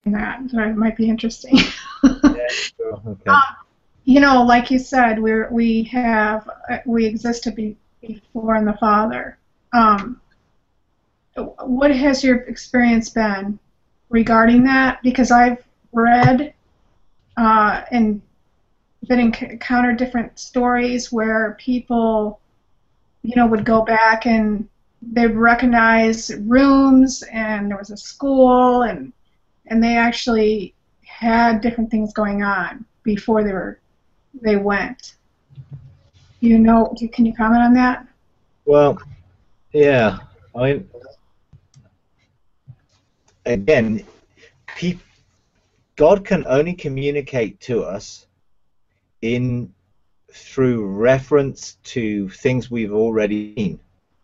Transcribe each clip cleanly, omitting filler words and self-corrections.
that might be interesting. Yeah, sure. Okay. You know, like you said, we exist to be before in the Father. Um, what has your experience been regarding that? Because I've read and been encountered different stories where people, you know, would go back and they'd recognize rooms, and there was a school, and they actually had different things going on before they went. You know, can you comment on that? Well, yeah. I mean, again, peop God can only communicate to us in through reference to things we've already seen,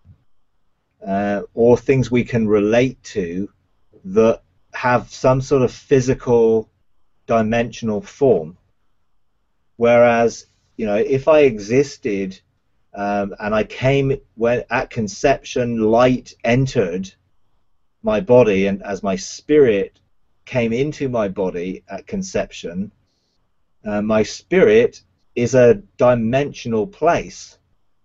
or things we can relate to that have some sort of physical dimensional form. Whereas, you know, if I existed and I came when at conception, light entered my body, and as my spirit came into my body at conception, my spirit is a dimensional place.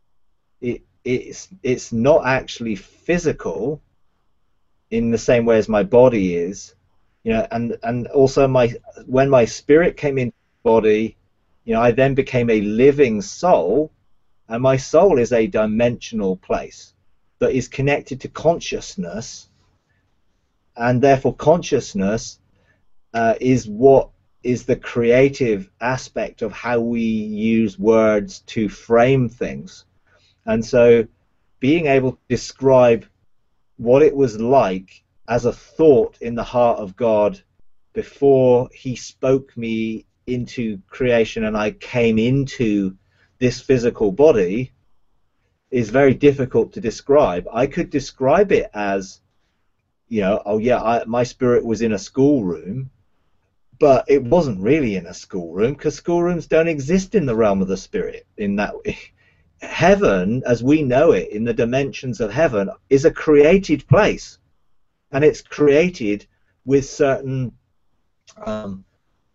It's not actually physical in the same way as my body is, you know, and also when my spirit came into my body, you know, I then became a living soul, and my soul is a dimensional place that is connected to consciousness, and therefore consciousness is what is the creative aspect of how we use words to frame things. And so being able to describe what it was like as a thought in the heart of God before he spoke me into creation and I came into this physical body is very difficult to describe. I could describe it as, you know, oh yeah, my spirit was in a schoolroom, but it wasn't really in a schoolroom because schoolrooms don't exist in the realm of the spirit in that way. Heaven, as we know it in the dimensions of heaven, is a created place, and it's created with certain um,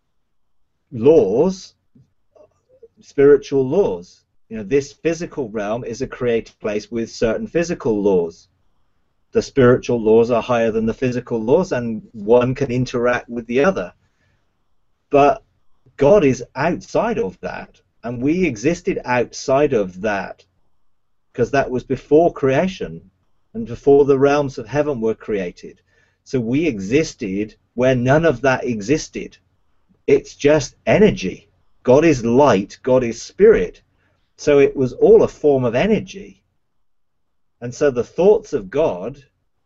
laws, spiritual laws. You know, this physical realm is a created place with certain physical laws. The spiritual laws are higher than the physical laws, and one can interact with the other. But God is outside of that, and we existed outside of that because that was before creation and before the realms of heaven were created. So we existed where none of that existed. It's just energy. God is light, God is spirit. So it was all a form of energy. And so the thoughts of God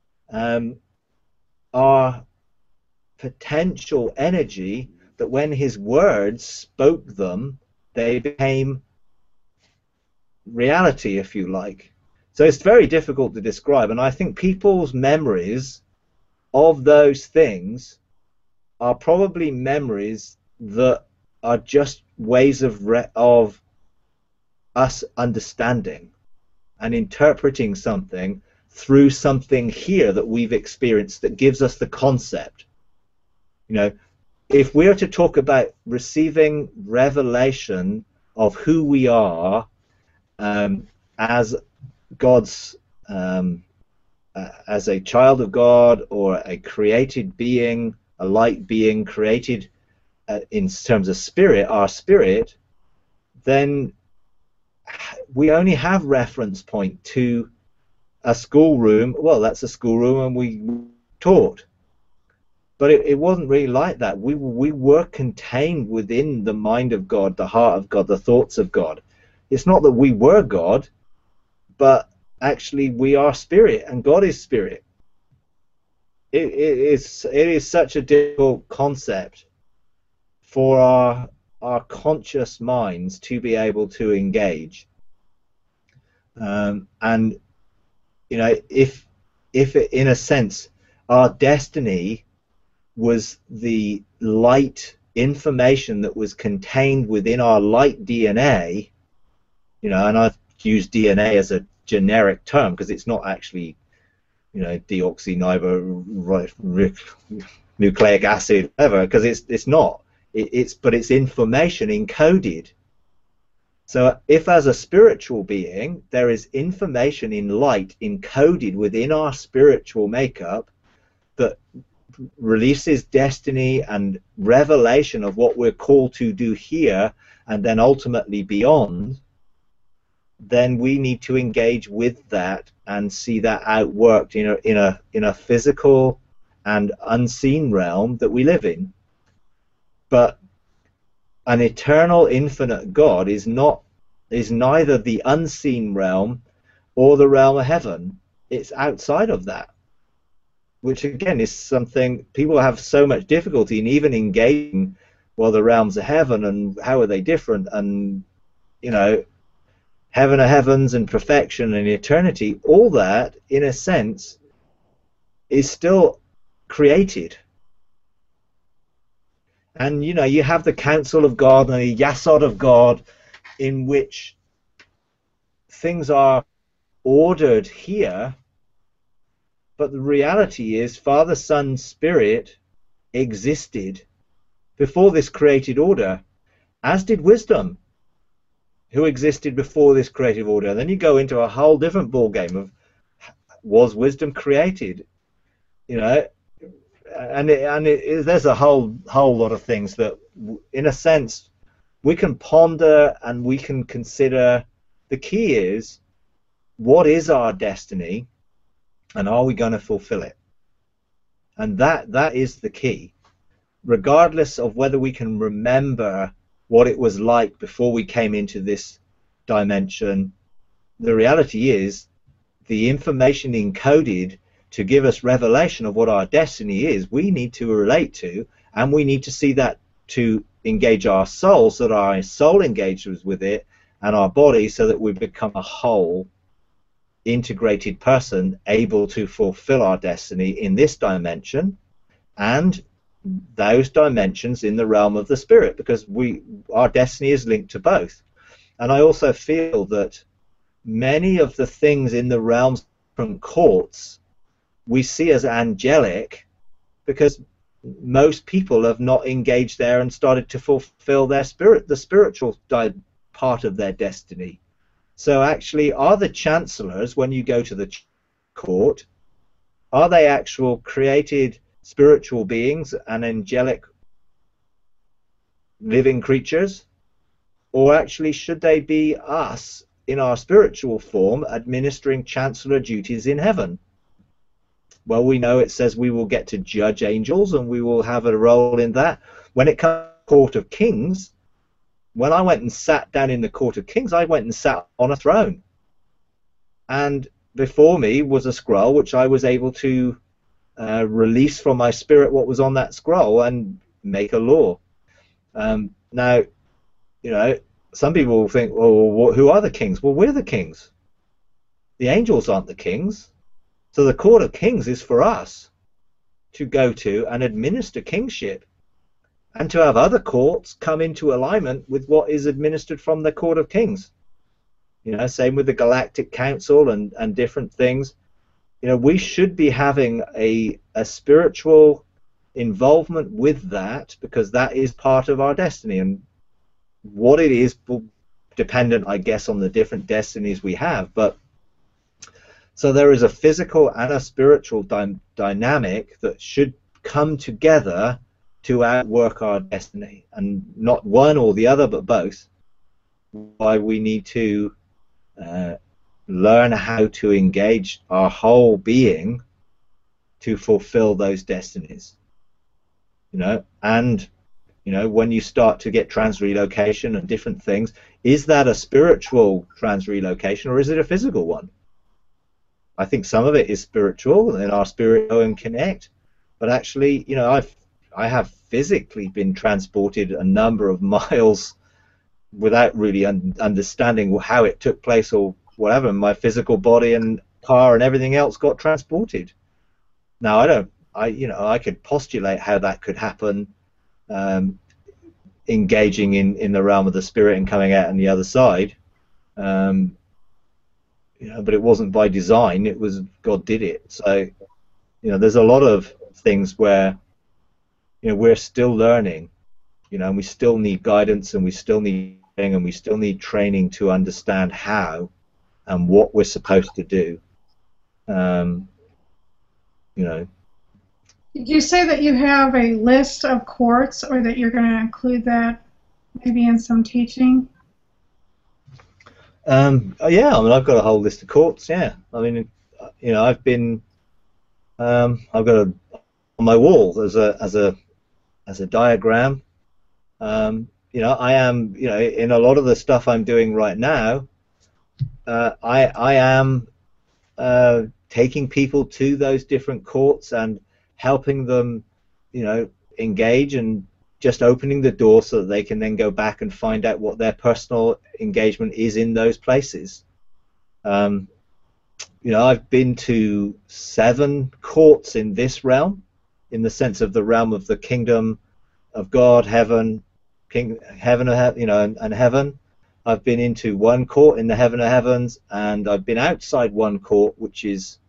are potential energy that when his words spoke them, they became reality, if you like. So it's very difficult to describe, and I think people's memories of those things are probably memories that are just ways of us understanding and interpreting something through something here that we've experienced that gives us the concept. You know, if we are to talk about receiving revelation of who we are as God's as a child of God or a created being, a light being created in terms of spirit, our spirit, then we only have reference point to a schoolroom. Well, that's a schoolroom, and we taught. But it wasn't really like that. We were contained within the mind of God, the heart of God, the thoughts of God. It's not that we were God, but actually we are spirit, and God is spirit. It is such a difficult concept for our conscious minds to be able to engage. And you know, if in a sense our destiny was the light information that was contained within our light DNA, you know, and I've used DNA as a generic term because it's not actually, you know, nucleic acid, whatever, because it's not. But it's information encoded. So if as a spiritual being there is information in light encoded within our spiritual makeup that releases destiny and revelation of what we're called to do here and then ultimately beyond, then we need to engage with that and see that outworked in a physical and unseen realm that we live in. But an eternal, infinite God is neither the unseen realm or the realm of heaven. It's outside of that, which again is something people have so much difficulty in even engaging. Well, the realms of heaven, and how are they different, and heaven of heavens and perfection and eternity, all that in a sense is still created. And you have the counsel of God and the Yasod of God, in which things are ordered here, but the reality is Father, Son, Spirit existed before this created order, as did wisdom, who existed before this creative order. And then you go into a whole different ball game of, was wisdom created? There's a whole lot of things that, in a sense, we can ponder and we can consider. The key is, what is our destiny, and are we going to fulfill it? And that is the key. Regardless of whether we can remember what it was like before we came into this dimension, the reality is the information encoded to give us revelation of what our destiny is, we need to relate to, and we need to see that to engage our soul, so that our soul engages with it, and our body, so that we become a whole, integrated person able to fulfill our destiny in this dimension and those dimensions in the realm of the spirit, because our destiny is linked to both. And I also feel that many of the things in the realms from courts we see as angelic, because most people have not engaged there and started to fulfill their the spiritual part of their destiny. So actually, are the chancellors, when you go to the court, are they actual created spiritual beings and angelic living creatures? Or actually, should they be us in our spiritual form administering chancellor duties in heaven? Well, we know it says we will get to judge angels and we will have a role in that. When it comes to the Court of Kings, when I went and sat down in the Court of Kings, I went and sat on a throne. And before me was a scroll which I was able to release from my spirit what was on that scroll and make a law. Now, some people will think, well, who are the kings? Well, we're the kings. The angels aren't the kings. So the Court of Kings is for us to go to and administer kingship, and to have other courts come into alignment with what is administered from the Court of Kings. Same with the Galactic Council and different things. We should be having a spiritual involvement with that, because that is part of our destiny. And what it is will dependent, I guess, on the different destinies we have. But so there is a physical and a spiritual dynamic that should come together to outwork our destiny, and not one or the other, but both. Why we need to learn how to engage our whole being to fulfill those destinies. And when you start to get transrelocation and different things, is that a spiritual transrelocation or is it a physical one? I think some of it is spiritual, and our spirit go and connect. But actually, I have physically been transported a number of miles without really understanding how it took place or whatever. My physical body and car and everything else got transported. Now, I could postulate how that could happen, engaging in the realm of the spirit and coming out on the other side. But it wasn't by design. It was God did it. So, there's a lot of things where we're still learning, and we still need guidance, and we still need training to understand how and what we're supposed to do. Did you say that you have a list of courts, or that you're going to include that maybe in some teaching? Yeah, I mean, I've got a whole list of courts. Yeah, I mean, I've got on my wall as a diagram. I am, in a lot of the stuff I'm doing right now, I am taking people to those different courts and helping them, engage, and just opening the door so that they can then go back and find out what their personal engagement is in those places. I've been to 7 courts in this realm, in the sense of the realm of the kingdom of God, heaven, and heaven. I've been into 1 court in the heaven of heavens, and I've been outside 1 court, which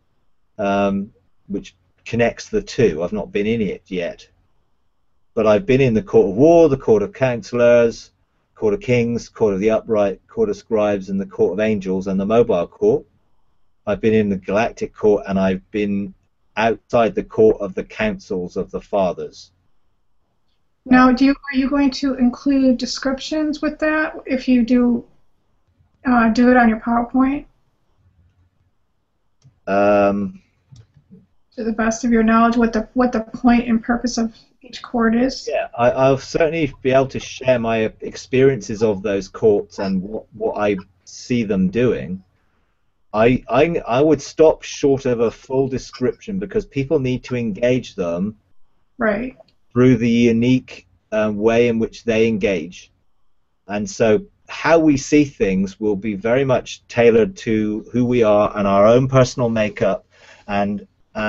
connects the 2. I've not been in it yet, but I've been in the court of war, the court of counselors, court of kings, court of the upright, court of scribes, and the court of angels, and the mobile court. I've been in the galactic court, and I've been outside the court of the councils of the fathers. Now, are you going to include descriptions with that if you do it on your PowerPoint? To the best of your knowledge, what the point and purpose of each court is? Yeah, I'll certainly be able to share my experiences of those courts and what I see them doing. I would stop short of a full description, because people need to engage them right through the unique way in which they engage. And so how we see things will be very much tailored to who we are and our own personal makeup, and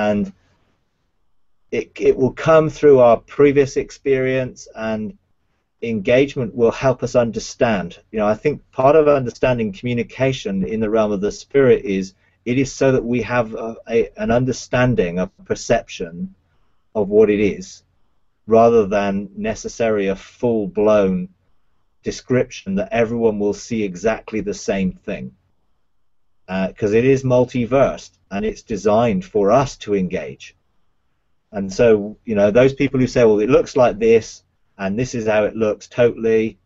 it will come through our previous experience, and engagement will help us understand. I think part of understanding communication in the realm of the spirit is so that we have an understanding, a perception of what it is, rather than necessarily a full-blown description that everyone will see exactly the same thing, because it is multiverse and it's designed for us to engage. And so those people who say, well, it looks like this and this is how it looks, totally,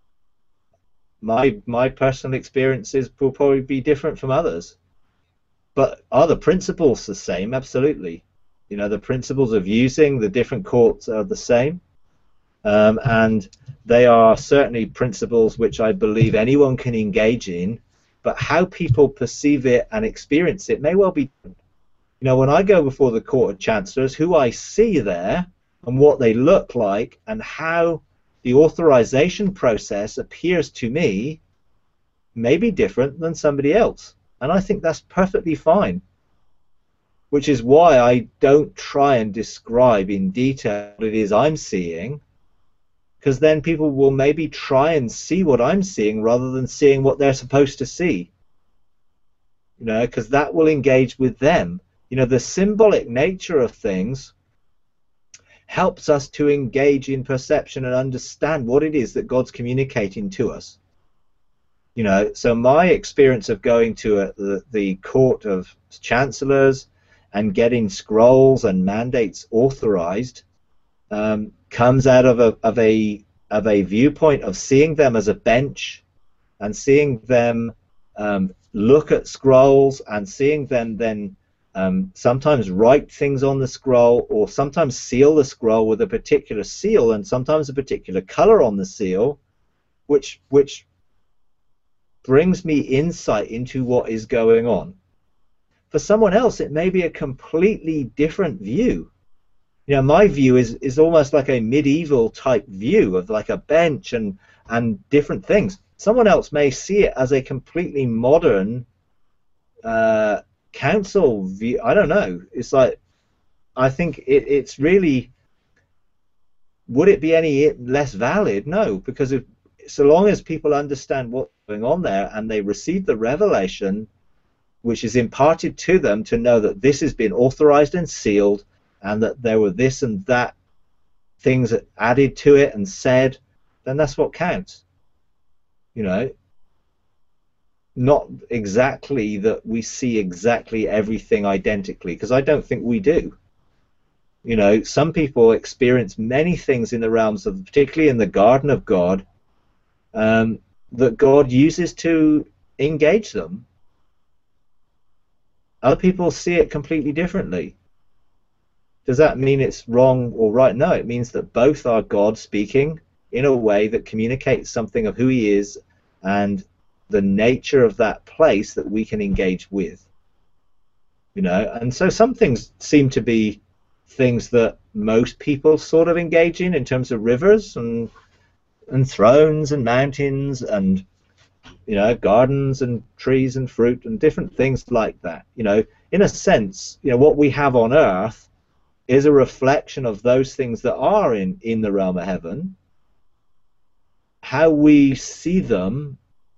my personal experiences will probably be different from others. But are the principles the same? Absolutely. The principles of using the different courts are the same, and they are certainly principles which I believe anyone can engage in, but how people perceive it and experience it may well be different. When I go before the Court of Chancellors, who I see there and what they look like and how the authorization process appears to me may be different than somebody else, and I think that's perfectly fine. Which is why I don't try and describe in detail what it is I'm seeing, because then people will maybe try and see what I'm seeing rather than seeing what they're supposed to see. Because that will engage with them. The symbolic nature of things helps us to engage in perception and understand what it is that God's communicating to us. So my experience of going to the Court of Chancellors and getting scrolls and mandates authorized comes out of a viewpoint of seeing them as a bench, and seeing them look at scrolls, and seeing them then sometimes write things on the scroll, or sometimes seal the scroll with a particular seal and sometimes a particular color on the seal, which brings me insight into what is going on. For someone else, it may be a completely different view. My view is almost like a medieval type view of like a bench and different things. Someone else may see it as a completely modern council view. I don't know. It's like, I think it's really, would it be any less valid? No, because so long as people understand what's going on there and they receive the revelation which is imparted to them to know that this has been authorized and sealed, and that there were this and that things added to it and said, then that's what counts. You know, not exactly that we see exactly everything identically, because I don't think we do. You know, some people experience many things in the realms of, particularly in the garden of God, that God uses to engage them. Other people see it completely differently. Does that mean it's wrong or right? No, it means that both are God speaking in a way that communicates something of who he is and the nature of that place that we can engage with. You know, and so some things seem to be things that most people sort of engage in terms of rivers and thrones and mountains and, you know, gardens and trees and fruit and different things like that. You know, in a sense, you know, what we have on earth is a reflection of those things that are in the realm of heaven. How we see them,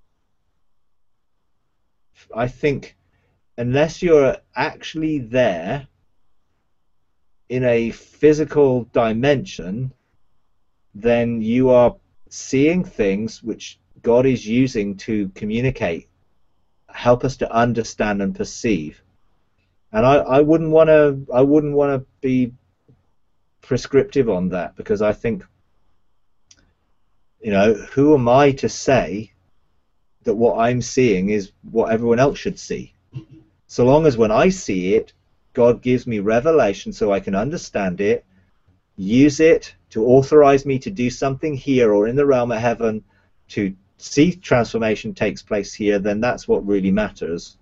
I think, unless you're actually there in a physical dimension, then you are seeing things which God is using to communicate, help us to understand and perceive. And I wouldn't want to be prescriptive on that, because I think, you know, who am I to say that what I'm seeing is what everyone else should see? So long as when I see it, God gives me revelation so I can understand it, use it to authorize me to do something here or in the realm of heaven, to see transformation takes place here, then that's what really matters.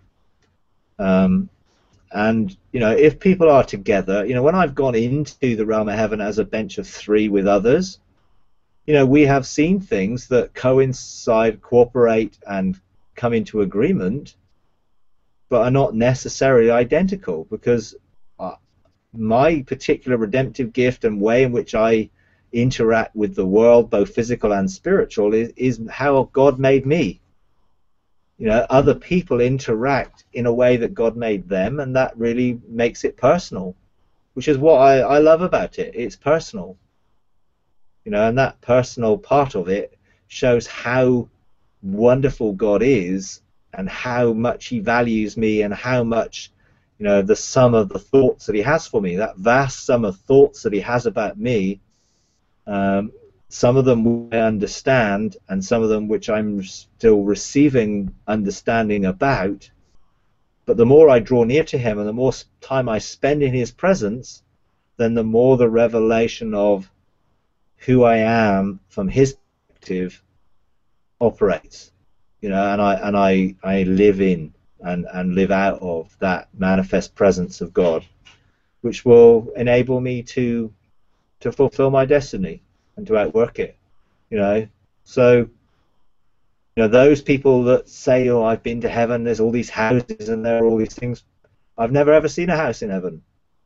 And, you know, if people are together, you know, when I've gone into the realm of heaven as a bench of three with others, you know, we have seen things that coincide, cooperate, and come into agreement, but are not necessarily identical, because my particular redemptive gift and way in which I interact with the world, both physical and spiritual, is how God made me. You know, other people interact in a way that God made them, and that really makes it personal, which is what I love about it. It's personal. You know, and that personal part of it shows how wonderful God is and how much he values me, and how much, you know, the sum of the thoughts that he has for me, that vast sum of thoughts that he has about me, some of them I understand, and some of them which I'm still receiving understanding about. But the more I draw near to him and the more time I spend in his presence, then the more the revelation of who I am from his perspective operates. You know, and I live in and live out of that manifest presence of God, which will enable me to fulfill my destiny and to outwork it. You know, so, you know, those people that say, oh, I've been to heaven, there's all these houses and there are all these things, I've never ever seen a house in heaven.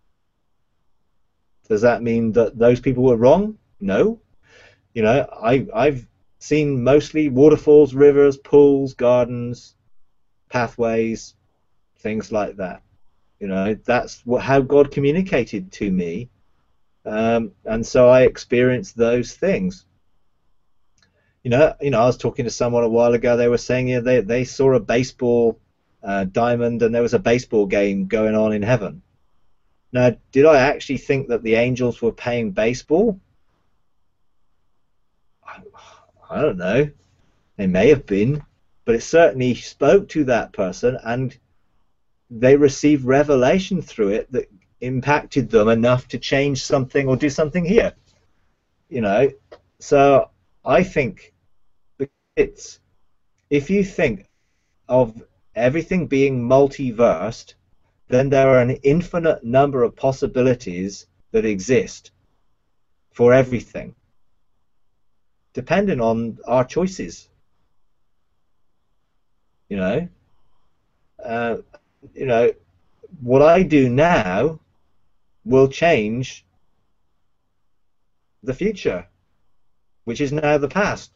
Does that mean that those people were wrong? No. You know, I've seen mostly waterfalls, rivers, pools, gardens, pathways, things like that. You know, that's how God communicated to me, and so I experienced those things. You know, I was talking to someone a while ago. They were saying, yeah, they saw a baseball diamond, and there was a baseball game going on in heaven. Now, did I actually think that the angels were playing baseball? I don't know. They may have been, but it certainly spoke to that person, and they received revelation through it that impacted them enough to change something or do something here. You know, so I think it's, if you think of everything being multiversed, then there are an infinite number of possibilities that exist for everything, depending on our choices. You know, you know, what I do now will change the future, which is now the past.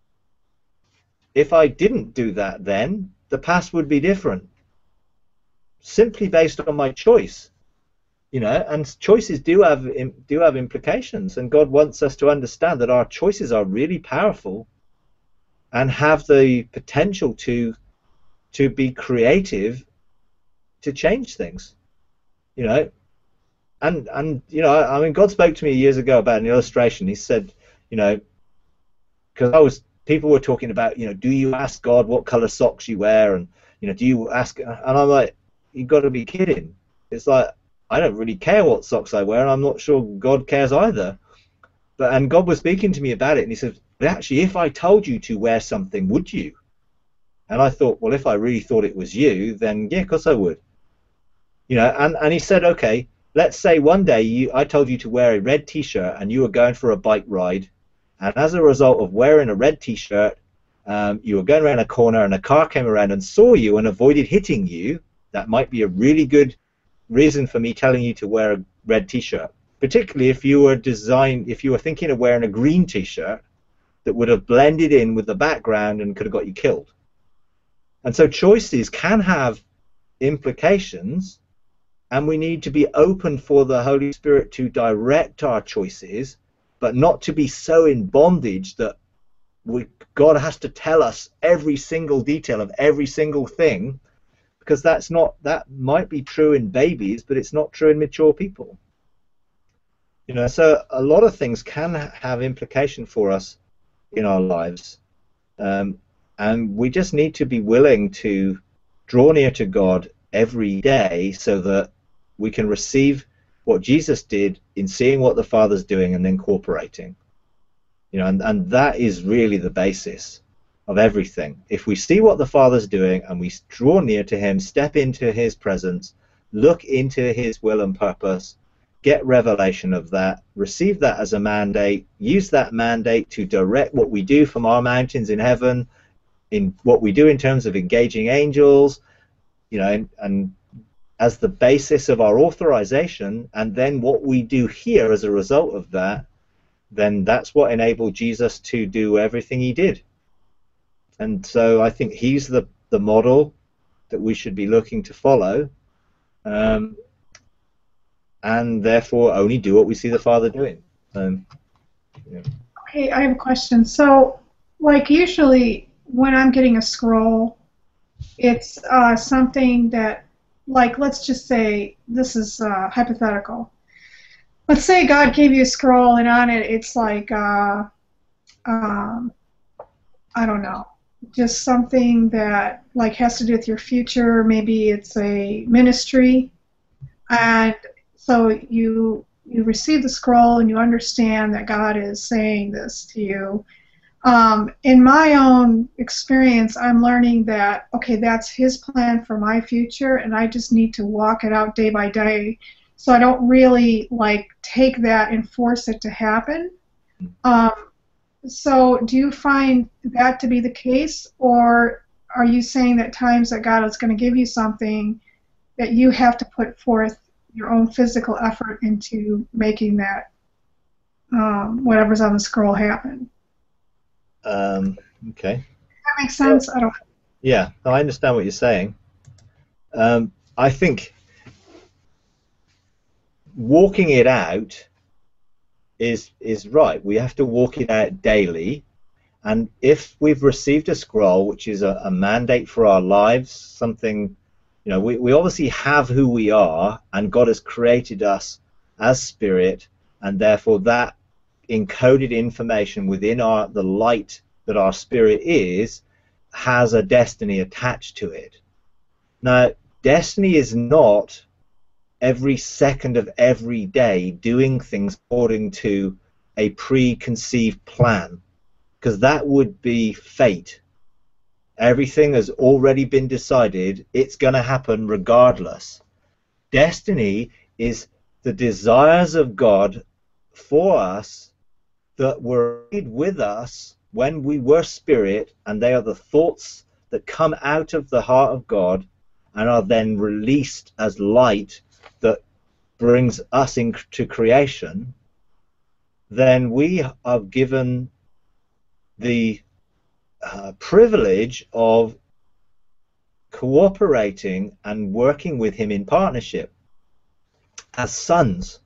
If I didn't do that, then the past would be different, simply based on my choice. you know, and choices do have implications, and God wants us to understand that our choices are really powerful and have the potential to be creative, to change things, you know. And you know, I mean, God spoke to me years ago about an illustration. He said, you know, because people were talking about, you know, do you ask God what color socks you wear, and you know, do you ask? And I'm like, you got to be kidding. It's like, I don't really care what socks I wear, and I'm not sure God cares either. And God was speaking to me about it, and he said, but actually, if I told you to wear something, would you? And I thought, well, if I really thought it was you, then yeah, of course I would. You know, and he said, okay, let's say one day I told you to wear a red T-shirt, and you were going for a bike ride, and as a result of wearing a red T-shirt, you were going around a corner, and a car came around and saw you and avoided hitting you. That might be a really good reason for me telling you to wear a red T-shirt, particularly if you were thinking of wearing a green T-shirt that would have blended in with the background and could have got you killed. And so choices can have implications, and we need to be open for the Holy Spirit to direct our choices, but not to be so in bondage that God has to tell us every single detail of every single thing, because that might be true in babies, but it's not true in mature people. You know, so a lot of things can have implication for us in our lives, and we just need to be willing to draw near to God every day so that we can receive what Jesus did in seeing what the Father's doing and then cooperating. You know, and that is really the basis of everything. If we see what the Father's doing and we draw near to him, step into his presence, look into his will and purpose, get revelation of that, receive that as a mandate, use that mandate to direct what we do from our mountains in heaven, in what we do in terms of engaging angels, you know, and as the basis of our authorization, and then what we do here as a result of that, then that's what enabled Jesus to do everything he did. And so I think he's the model that we should be looking to follow, and therefore only do what we see the Father doing. Yeah. Okay, I have a question. So, like usually when I'm getting a scroll, it's something that, like, let's just say, this is hypothetical. Let's say God gave you a scroll, and on it it's like, I don't know, just something that like has to do with your future. Maybe it's a ministry, and so you receive the scroll and you understand that God is saying this to you. In my own experience, I'm learning that, okay, that's his plan for my future, and I just need to walk it out day by day. So I don't really like take that and force it to happen. So do you find that to be the case, or are you saying that times that God is going to give you something that you have to put forth your own physical effort into making that whatever's on the scroll happen? Okay. That makes sense? I don't. Yeah, I understand what you're saying. I think walking it out is right. We have to walk it out daily, and if we've received a scroll, which is a mandate for our lives, something, you know, we obviously have who we are, and God has created us as spirit, and therefore that encoded information within the light that our spirit is has a destiny attached to it. Now, destiny is not every second of every day doing things according to a preconceived plan, because that would be fate. Everything has already been decided. It's going to happen regardless. Destiny is the desires of God for us that were made with us when we were spirit, and they are the thoughts that come out of the heart of God and are then released as light that brings us into creation. Then we are given the privilege of cooperating and working with him in partnership. as sons.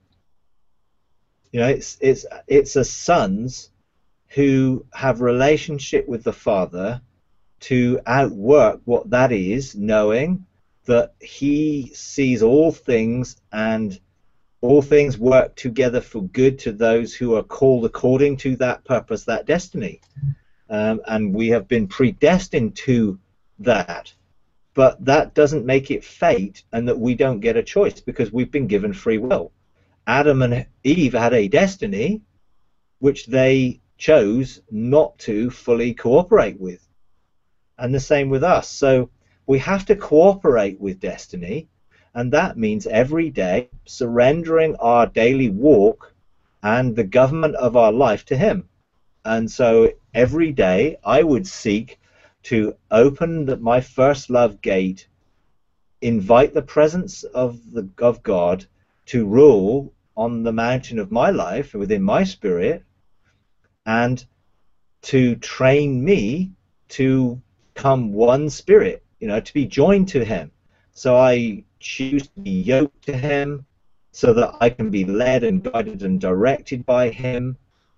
You know, it's as sons who have relationship with the Father to outwork what that is, knowing that he sees all things and all things work together for good to those who are called according to that purpose, that destiny. And we have been predestined to that. But that doesn't make it fate and that we don't get a choice, because we've been given free will. Adam and Eve had a destiny which they chose not to fully cooperate with. And the same with us. So we have to cooperate with destiny, and that means every day surrendering our daily walk and the government of our life to him. And so every day I would seek to open my first love gate, invite the presence of God to rule on the mountain of my life within my spirit, and to train me to become one spirit, you know, to be joined to him. So I choose to be yoked to him so that I can be led and guided and directed by him.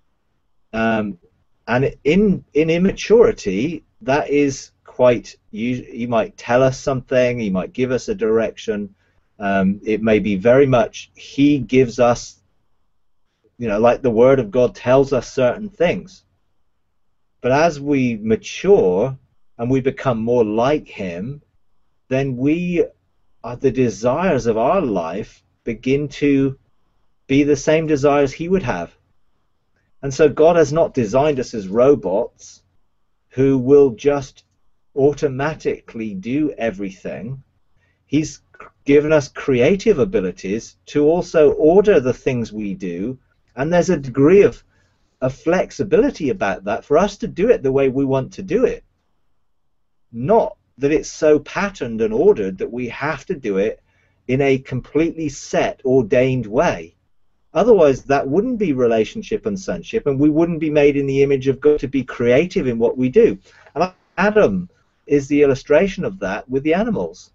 And in immaturity, that is quite, you might tell us something, he might give us a direction. It may be very much he gives us, you know, like the Word of God tells us certain things. But as we mature and we become more like him, then the desires of our life begin to be the same desires he would have. And so God has not designed us as robots who will just automatically do everything. He's given us creative abilities to also order the things we do, and there's a degree of flexibility about that for us to do it the way we want to do it. Not that it's so patterned and ordered that we have to do it in a completely set, ordained way. Otherwise, that wouldn't be relationship and sonship, and we wouldn't be made in the image of God to be creative in what we do. And Adam is the illustration of that with the animals.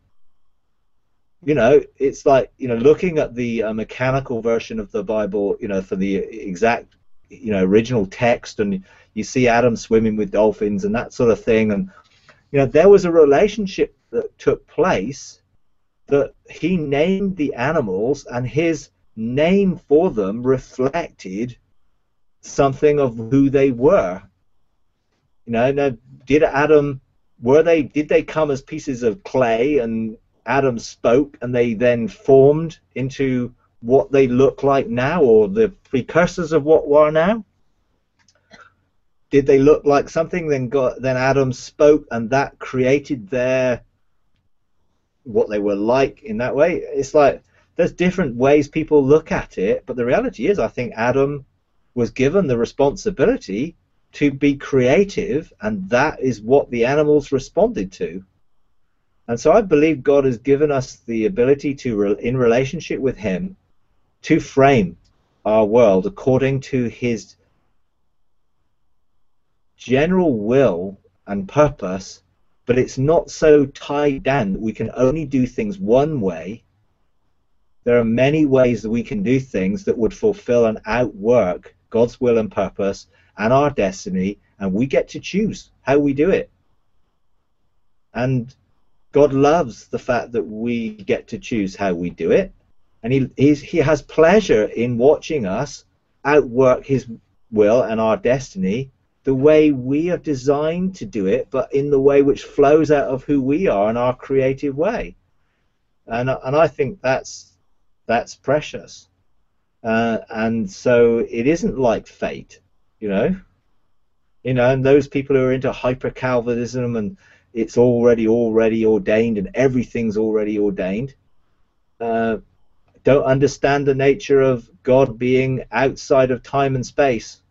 You know, it's like, you know, looking at the mechanical version of the Bible, you know, for the exact, you know, original text, and you see Adam swimming with dolphins and that sort of thing, and you know, there was a relationship that took place that he named the animals, and his name for them reflected something of who they were. You know, now, did they come as pieces of clay and Adam spoke and they then formed into what they look like now, or the precursors of what we are now? Did they look like something? Then Adam spoke, and that created what they were like in that way. It's like there's different ways people look at it, but the reality is, I think Adam was given the responsibility to be creative, and that is what the animals responded to. And so I believe God has given us the ability to, in relationship with him, to frame our world according to his general will and purpose, but it's not so tied down that we can only do things one way. There are many ways that we can do things that would fulfill and outwork God's will and purpose and our destiny, and we get to choose how we do it. And God loves the fact that we get to choose how we do it, and he has pleasure in watching us outwork his will and our destiny the way we are designed to do it, but in the way which flows out of who we are in our creative way. And I think that's precious. And so it isn't like fate, you know, and those people who are into hyper-Calvinism and it's already ordained and everything's already ordained, don't understand the nature of God being outside of time and space.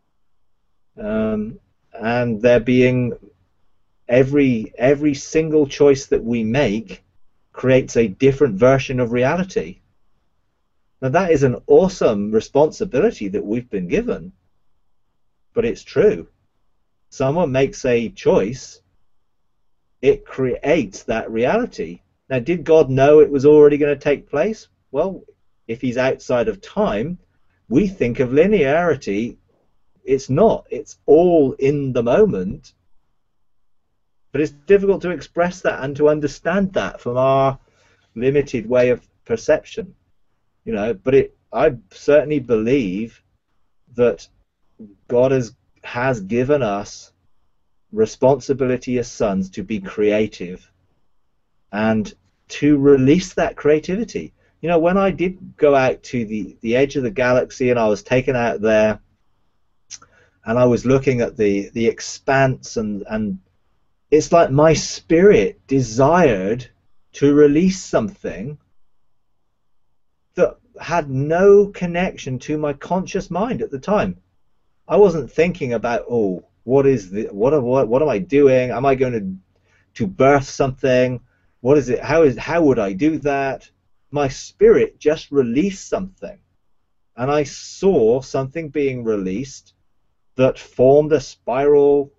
And there being every single choice that we make creates a different version of reality. Now that is an awesome responsibility that we've been given, but it's true. Someone makes a choice, it creates that reality. Now, did God know it was already going to take place? Well, if he's outside of time, we think of linearity. It's not. It's all in the moment. But it's difficult to express that and to understand that from our limited way of perception, you know. But I certainly believe that God has given us responsibility as sons to be creative and to release that creativity. You know, when I did go out to the edge of the galaxy and I was taken out there and I was looking at the expanse, and it's like my spirit desired to release something that had no connection to my conscious mind at the time. I wasn't thinking about, oh, what am I doing? Am I going to birth something? What is it? How would I do that? My spirit just released something, and I saw something being released that formed a spiral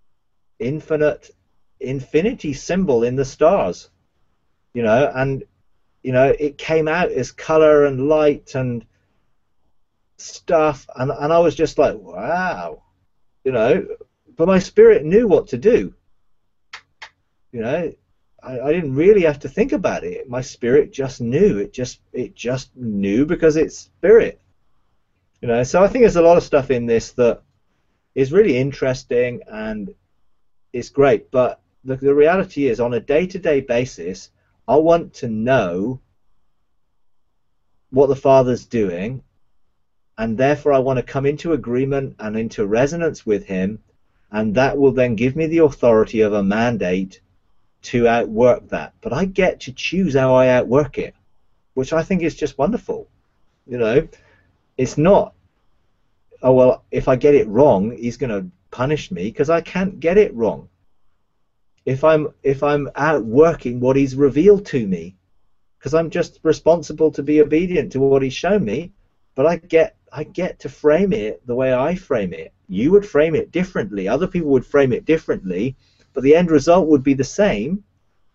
infinity symbol in the stars, you know. And you know, it came out as color and light and stuff, and I was just like, wow, you know. But my spirit knew what to do, you know. I didn't really have to think about it. My spirit just knew. It just knew because it's spirit, you know. So I think there's a lot of stuff in this that is really interesting and it's great. But the reality is, on a day-to-day basis, I want to know what the Father's doing, and therefore I want to come into agreement and into resonance with him, and that will then give me the authority of a mandate to outwork that. But I get to choose how I outwork it, which I think is just wonderful, you know. It's not, oh well, if I get it wrong he's going to punish me, because I can't get it wrong if I'm outworking what he's revealed to me, because I'm just responsible to be obedient to what he's shown me. But I get to frame it the way I frame it. You would frame it differently, other people would frame it differently, but the end result would be the same,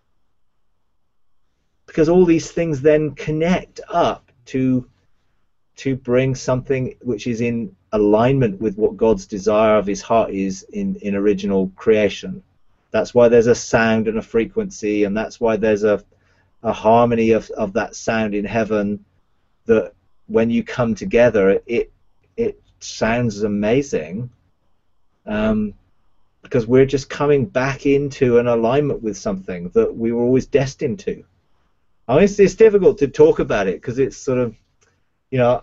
because all these things then connect up to bring something which is in alignment with what God's desire of his heart is in original creation. That's why there's a sound and a frequency, and that's why there's a harmony of that sound in heaven, that when you come together it sounds amazing, because we're just coming back into an alignment with something that we were always destined to. I mean, it's difficult to talk about it because it's sort of, you know,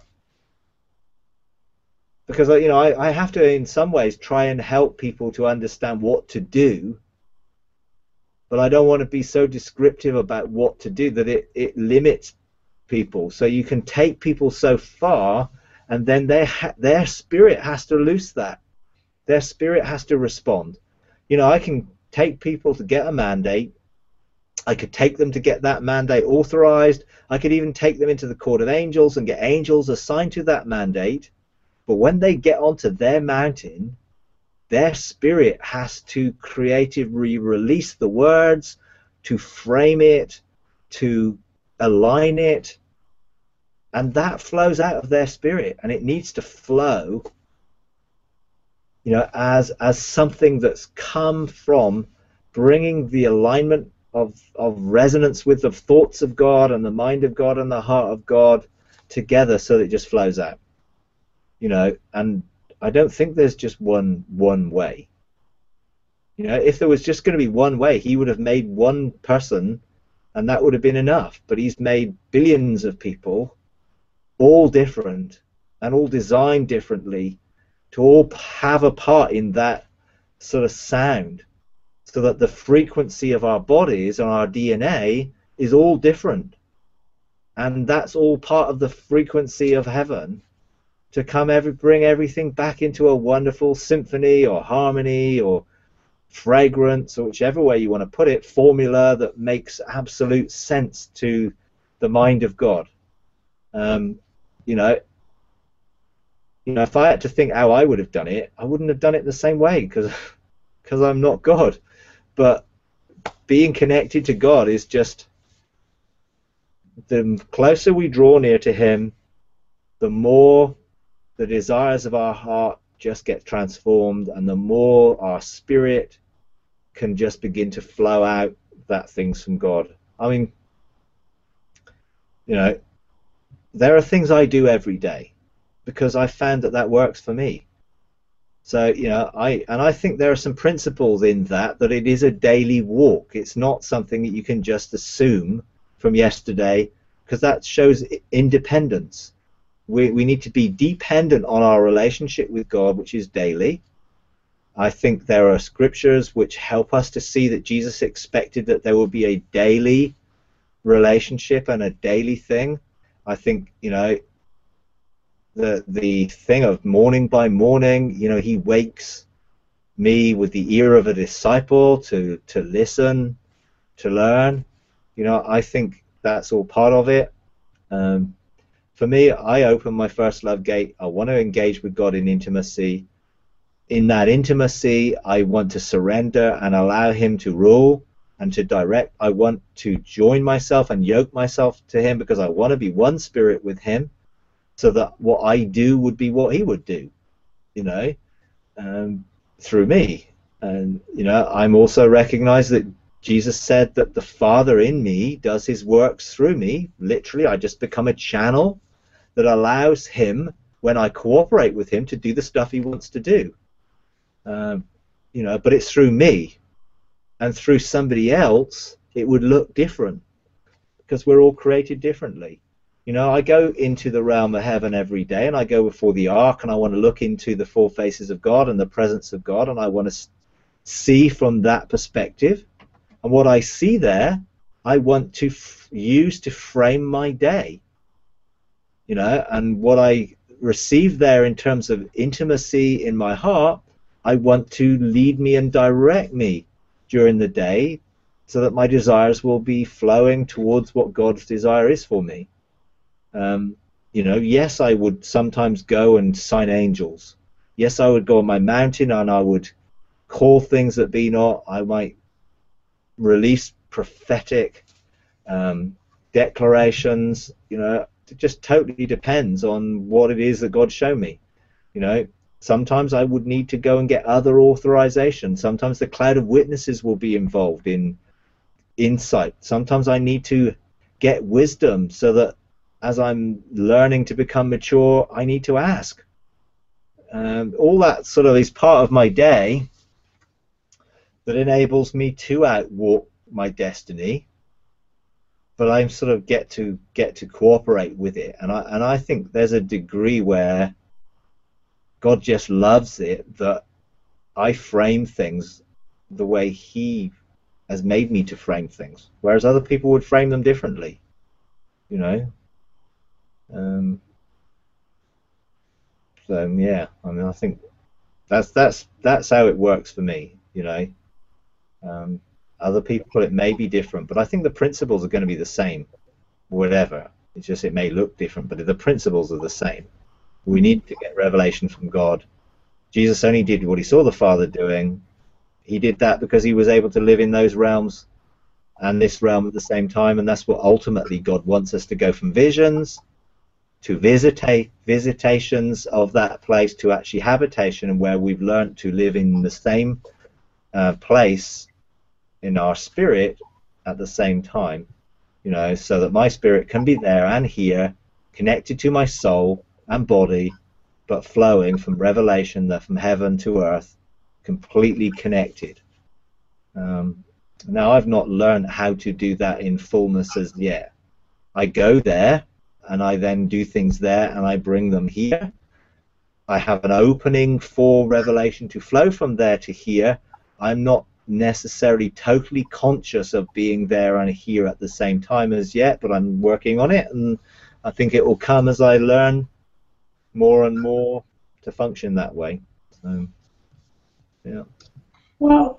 because you know, I have to in some ways try and help people to understand what to do, but I don't want to be so descriptive about what to do that it limits people. So you can take people so far, and then their spirit has to loose that. Their spirit has to respond. You know, I can take people to get a mandate. I could take them to get that mandate authorized. I could even take them into the court of angels and get angels assigned to that mandate. But when they get onto their mountain, their spirit has to creatively release the words, to frame it, to align it, and that flows out of their spirit, and it needs to flow, you know, as something that's come from bringing the alignment of resonance with the thoughts of God and the mind of God and the heart of God together, so that it just flows out, you know. And I don't think there's just one way. You know, if there was just going to be one way, he would have made one person and that would have been enough. But he's made billions of people, all different and all designed differently, to all have a part in that sort of sound, so that the frequency of our bodies and our DNA is all different, and that's all part of the frequency of heaven, to bring everything back into a wonderful symphony or harmony or fragrance, or whichever way you want to put it, formula that makes absolute sense to the mind of God. You know, if I had to think how I would have done it, I wouldn't have done it the same way, because I'm not God. But being connected to God is just the closer we draw near to him, the more the desires of our heart just get transformed, and the more our spirit can just begin to flow out that things from God. I mean, you know, there are things I do every day because I found that that works for me. So, you know, I think there are some principles in that it is a daily walk. It's not something that you can just assume from yesterday, because that shows independence. We need to be dependent on our relationship with God, which is daily. I think there are scriptures which help us to see that Jesus expected that there will be a daily relationship and a daily thing. I think, you know, the thing of morning by morning, you know, he wakes me with the ear of a disciple to listen, to learn. You know, I think that's all part of it. For me, I open my first love gate. I want to engage with God in intimacy. In that intimacy, I want to surrender and allow him to rule and to direct. I want to join myself and yoke myself to him, because I want to be one spirit with him, so that what I do would be what he would do, you know, through me. And, you know, I'm also recognize that Jesus said that the Father in me does his works through me. Literally, I just become a channel that allows him, when I cooperate with him, to do the stuff he wants to do. You know, but it's through me. And through somebody else, it would look different, because we're all created differently. You know, I go into the realm of heaven every day, and I go before the ark, and I want to look into the four faces of God and the presence of God, and I want to see from that perspective. And what I see there, I want to use to frame my day. You know, and what I receive there in terms of intimacy in my heart, I want to lead me and direct me during the day, so that my desires will be flowing towards what God's desire is for me. You know, yes, I would sometimes go and sign angels. Yes, I would go on my mountain and I would call things that be not. I might release prophetic declarations. You know, it just totally depends on what it is that God showed me. You know, sometimes I would need to go and get other authorization. Sometimes the cloud of witnesses will be involved in insight. Sometimes I need to get wisdom, so that as I'm learning to become mature, I need to ask. All that sort of is part of my day that enables me to outwalk my destiny, but I sort of get to cooperate with it. And I think there's a degree where God just loves it that I frame things the way he has made me to frame things, whereas other people would frame them differently, you know. So yeah, I mean, I think that's how it works for me, you know. Other people, it may be different, but I think the principles are going to be the same, whatever. It's just it may look different, but the principles are the same. We need to get revelation from God. Jesus only did what he saw the Father doing. He did that because he was able to live in those realms and this realm at the same time, and that's what ultimately God wants us to go from visions to visitations of that place to actually habitation, and where we've learned to live in the same place in our spirit at the same time, you know, so that my spirit can be there and here, connected to my soul and body, but flowing from revelation, that from heaven to earth, completely connected. Now, I've not learned how to do that in fullness as yet. I go there, and I then do things there, and I bring them here. I have an opening for revelation to flow from there to here. I'm not necessarily totally conscious of being there and here at the same time as yet, but I'm working on it, and I think it will come as I learn more and more to function that way. So, yeah. Well,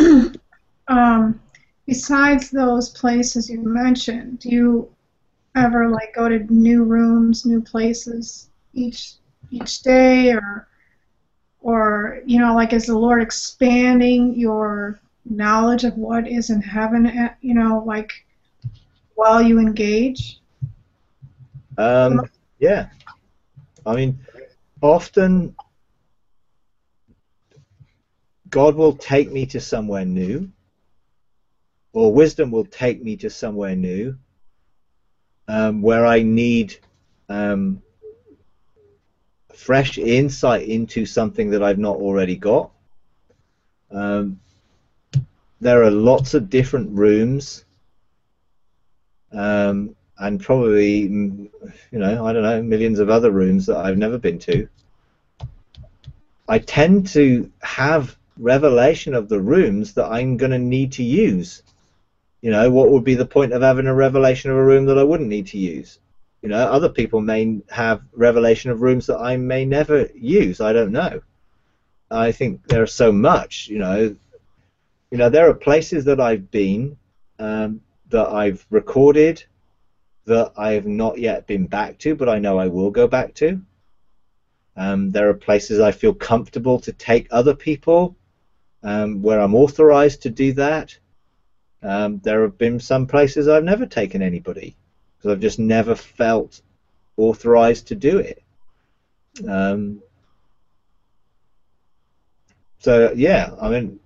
besides those places you mentioned, do you ever like go to new rooms, new places each day, or you know, like, is the Lord expanding your knowledge of what is in heaven? You know, like, while you engage? Yeah, I mean, often God will take me to somewhere new, or wisdom will take me to somewhere new, where I need fresh insight into something that I've not already got. There are lots of different rooms, and probably, I don't know, millions of other rooms that I've never been to. I tend to have revelation of the rooms that I'm going to need to use. What would be the point of having a revelation of a room that I wouldn't need to use? Other people may have revelation of rooms that I may never use. I don't know. I think there's so much. There are places that I've been, that I've recorded, that I've not yet been back to, but I know I will go back to. There are places I feel comfortable to take other people, where I'm authorized to do that. There have been some places I've never taken anybody because I've just never felt authorized to do it. So yeah, I mean,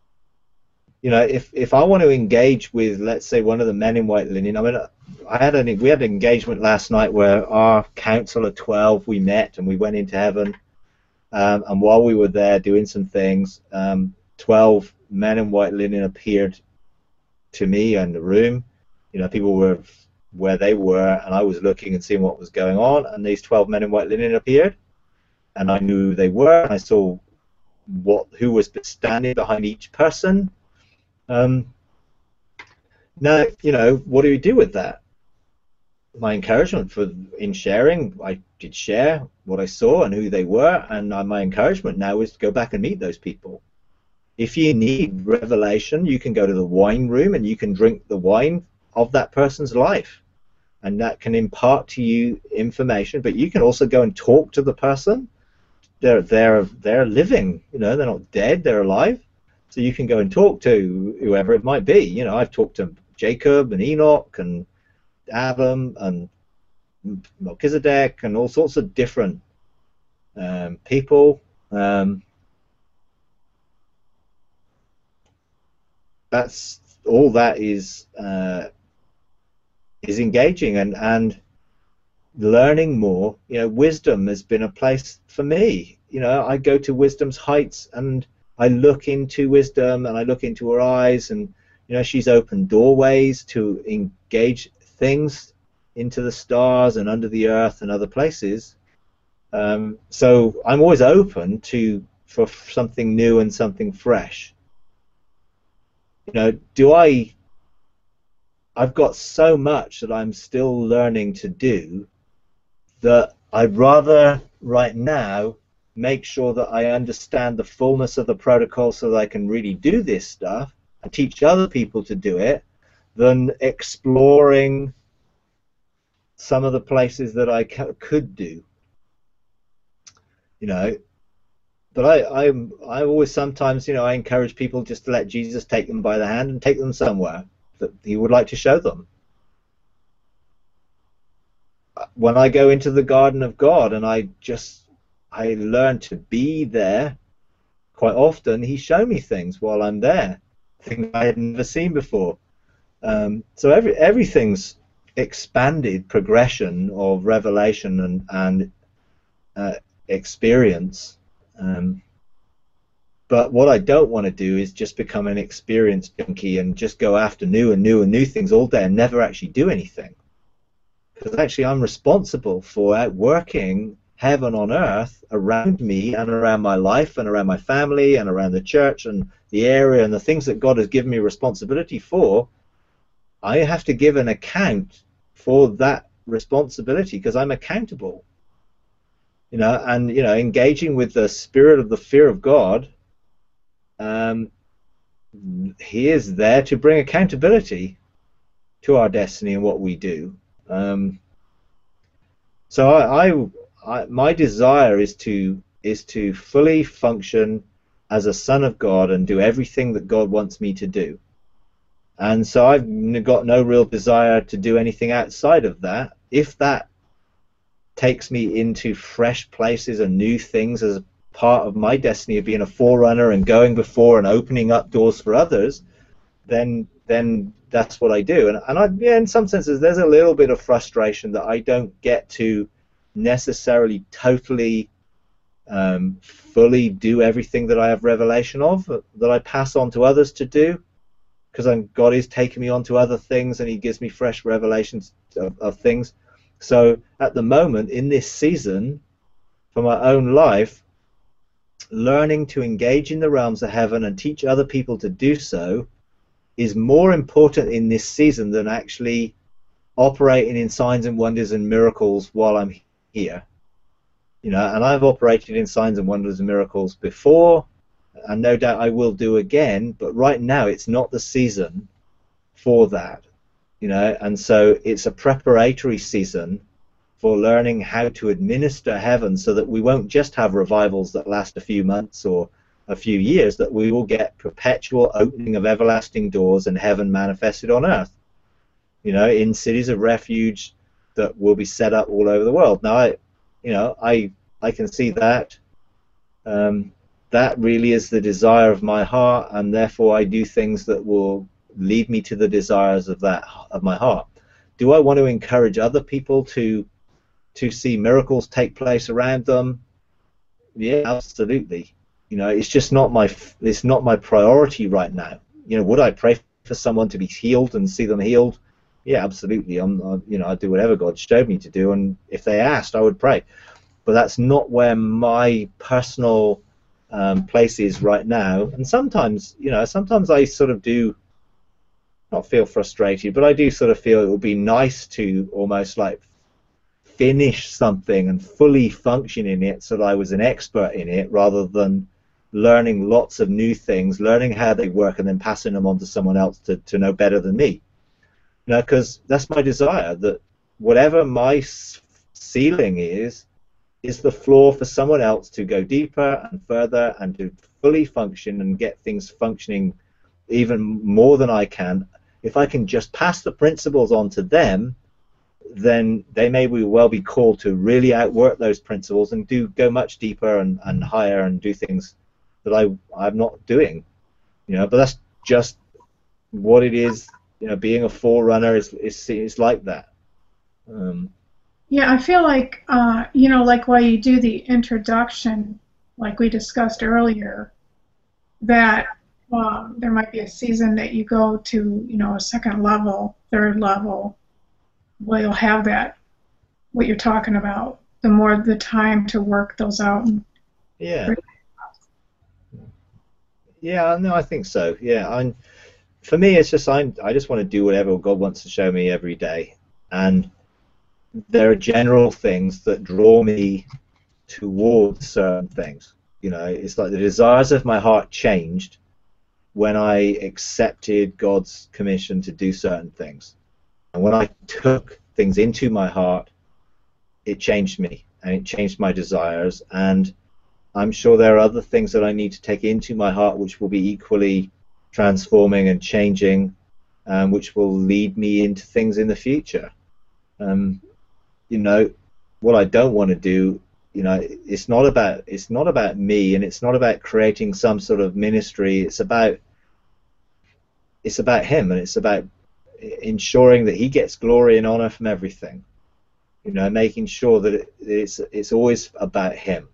if I want to engage with, let's say, one of the men in white linen, I mean, we had an engagement last night where our council of 12, we met and we went into heaven, and while we were there doing some things, 12 men in white linen appeared to me in the room. People were where they were, and I was looking and seeing what was going on, and these 12 men in white linen appeared, and I knew who they were, and I saw who was standing behind each person. Now, what do you do with that? My encouragement in sharing, I did share what I saw and who they were, and my encouragement now is to go back and meet those people. If you need revelation, you can go to the wine room and you can drink the wine of that person's life, and that can impart to you information. But you can also go and talk to the person. They're living, they're not dead, they're alive. So you can go and talk to whoever it might be. I've talked to Jacob and Enoch and Adam and Melchizedek and all sorts of different people. That's all. That is engaging and learning more. Wisdom has been a place for me. I go to Wisdom's Heights and I look into wisdom and I look into her eyes, and she's opened doorways to engage things into the stars and under the earth and other places. So I'm always open for something new and something fresh. I've got so much that I'm still learning to do that I'd rather right now make sure that I understand the fullness of the protocol so that I can really do this stuff and teach other people to do it, than exploring some of the places that I could do. But I always sometimes, I encourage people just to let Jesus take them by the hand and take them somewhere that he would like to show them. When I go into the garden of God and I learn to be there, quite often he shows me things while I'm there, things I had never seen before. So everything's expanded progression of revelation and experience. But what I don't want to do is just become an experience junkie and just go after new things all day and never actually do anything. Because actually I'm responsible for outworking heaven on earth around me and around my life and around my family and around the church and the area and the things that God has given me responsibility for. I have to give an account for that responsibility because I'm accountable. Engaging with the spirit of the fear of God, he is there to bring accountability to our destiny and what we do. So my desire is to fully function as a son of God and do everything that God wants me to do. And so I've got no real desire to do anything outside of that. If that takes me into fresh places and new things as part of my destiny of being a forerunner and going before and opening up doors for others, then that's what I do. And yeah, in some senses, there's a little bit of frustration that I don't get to necessarily totally fully do everything that I have revelation of, that I pass on to others to do, because God is taking me on to other things and he gives me fresh revelations of things. So at the moment, in this season, for my own life, learning to engage in the realms of heaven and teach other people to do so is more important in this season than actually operating in signs and wonders and miracles while I'm here. You know, and I've operated in signs and wonders and miracles before, and no doubt I will do again, but right now it's not the season for that. You know, and so it's a preparatory season for learning how to administer heaven so that we won't just have revivals that last a few months or a few years, that we will get perpetual opening of everlasting doors and heaven manifested on earth, you know, in cities of refuge that will be set up all over the world. Now, I can see that. That really is the desire of my heart, and therefore I do things that will lead me to the desires of my heart. Do I want to encourage other people to see miracles take place around them? Yeah, absolutely. You know, it's just not my priority right now. You know, would I pray for someone to be healed and see them healed? Yeah, absolutely. I do whatever God showed me to do, and if they asked, I would pray. But that's not where my personal place is right now. And sometimes I sort of do not feel frustrated, but I do sort of feel it would be nice to almost like finish something and fully function in it so that I was an expert in it, rather than learning lots of new things, learning how they work, and then passing them on to someone else to know better than me. You know, because that's my desire, that whatever my ceiling is the floor for someone else to go deeper and further and to fully function and get things functioning even more than I can. If I can just pass the principles on to them, then they may well be called to really outwork those principles and go much deeper and higher and do things that I'm not doing. You know, but that's just what it is. You know, being a forerunner is like that. Yeah, I feel like, like while you do the introduction, like we discussed earlier, that there might be a season that you go to, a second level, third level, where you'll have that, what you're talking about, the more the time to work those out. Yeah. Yeah, no, I think so. Yeah, for me, it's just I just want to do whatever God wants to show me every day, and there are general things that draw me towards certain things. You know, it's like the desires of my heart changed when I accepted God's commission to do certain things. And when I took things into my heart, it changed me, and it changed my desires. And I'm sure there are other things that I need to take into my heart which will be equally transforming and changing, which will lead me into things in the future. You know, what I don't want to do, it's not about me, and it's not about creating some sort of ministry. It's about Him, and it's about ensuring that He gets glory and honor from everything. You know, making sure that it's always about Him.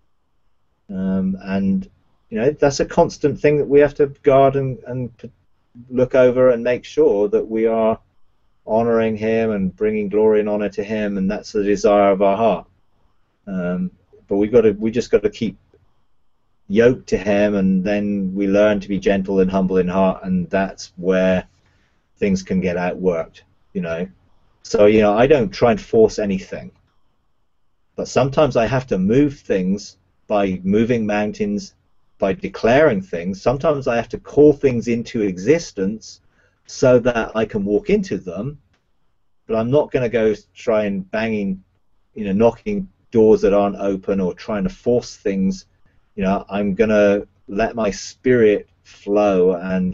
And that's a constant thing that we have to guard and look over and make sure that we are honoring Him and bringing glory and honor to Him, and that's the desire of our heart. But we just got to keep yoked to Him, and then we learn to be gentle and humble in heart, and that's where things can get outworked. So I don't try and force anything, but sometimes I have to move things by moving mountains, by declaring things. Sometimes I have to call things into existence so that I can walk into them, but I'm not going to go try and knocking doors that aren't open or trying to force things. I'm going to let my spirit flow and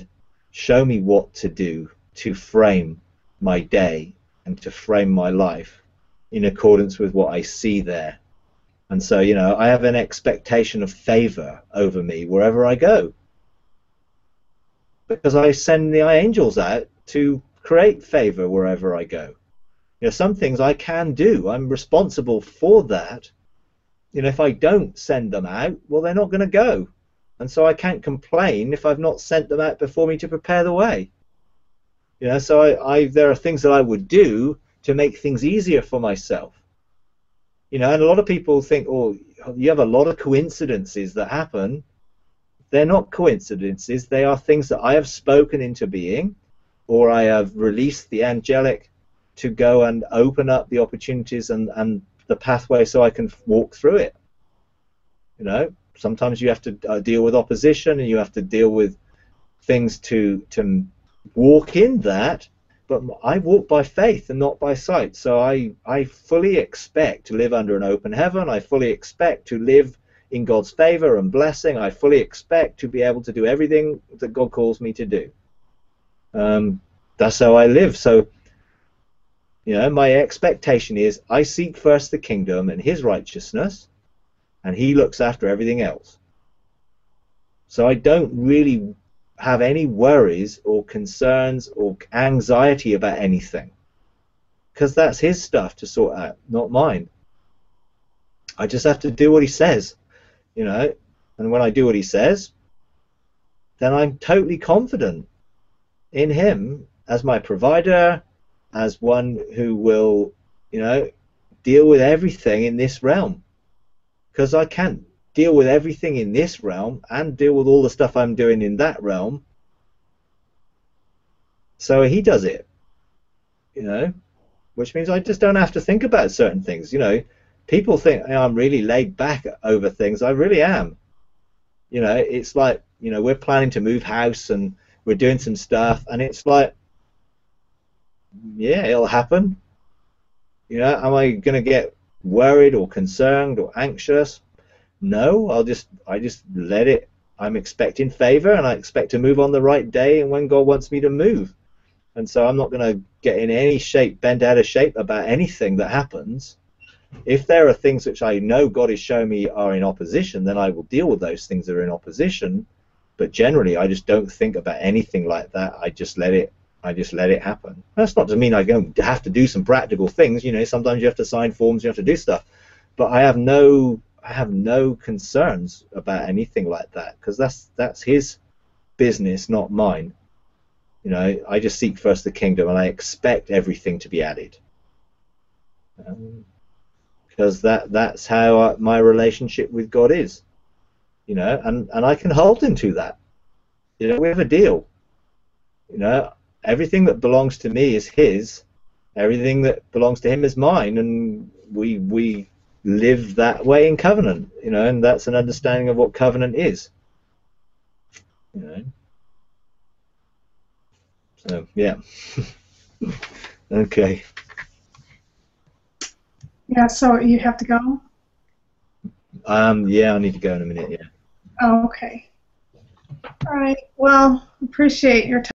show me what to do to frame my day and to frame my life in accordance with what I see there. And so, you know, I have an expectation of favor over me wherever I go, because I send the angels out to create favor wherever I go. You know, some things I can do. I'm responsible for that. You know, if I don't send them out, well, they're not going to go. And so I can't complain if I've not sent them out before me to prepare the way. You know, so there are things that I would do to make things easier for myself. You know, and a lot of people think, oh, you have a lot of coincidences that happen. They're not coincidences. They are things that I have spoken into being, or I have released the angelic to go and open up the opportunities and the pathway so I can walk through it. You know, sometimes you have to deal with opposition, and you have to deal with things to walk in that. But I walk by faith and not by sight. So I fully expect to live under an open heaven. I fully expect to live in God's favor and blessing. I fully expect to be able to do everything that God calls me to do. That's how I live. So, you know, my expectation is I seek first the kingdom and his righteousness, and he looks after everything else. So I don't really have any worries or concerns or anxiety about anything, because that's his stuff to sort out, not mine. I just have to do what he says, you know, and when I do what he says, then I'm totally confident in him as my provider, as one who will, you know, deal with everything in this realm, because I can't deal with everything in this realm and deal with all the stuff I'm doing in that realm. So he does it, you know, which means I just don't have to think about certain things. You know, people think, oh, I'm really laid back over things. I really am. You know, it's like, you know, we're planning to move house and we're doing some stuff, and it's like, yeah, it'll happen. You know, am I going to get worried or concerned or anxious? No, I just let it. I'm expecting favor, and I expect to move on the right day and when God wants me to move. And so I'm not going to get in any shape, bent out of shape about anything that happens. If there are things which I know God is showing me are in opposition, then I will deal with those things that are in opposition. But generally, I just don't think about anything like that. I just let it happen. That's not to mean I don't have to do some practical things. You know, sometimes you have to sign forms, you have to do stuff. But I have no concerns about anything like that, because that's his business, not mine. You know, I just seek first the kingdom, and I expect everything to be added, because that's how my relationship with God is. You know, and I can hold him to that. You know, we have a deal. You know, everything that belongs to me is his. Everything that belongs to him is mine, and we live that way in covenant. You know, and that's an understanding of what covenant is. You know. So yeah. Okay. Yeah, so you have to go? Yeah, I need to go in a minute, yeah. Oh, okay. All right. Well, appreciate your time.